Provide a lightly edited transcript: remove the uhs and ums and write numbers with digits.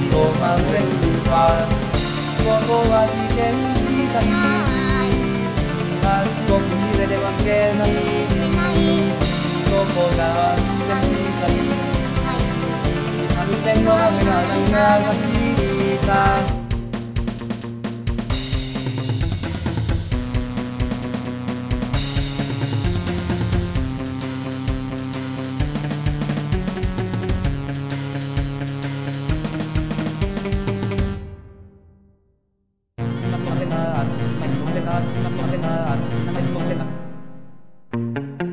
とまれるわ。ここは危険みたい。足を踏み入れてはいけない。どこが安全みたい。安全のためなら流した今にもあれな、今にもあれな、今にもあれな、今にもあれな。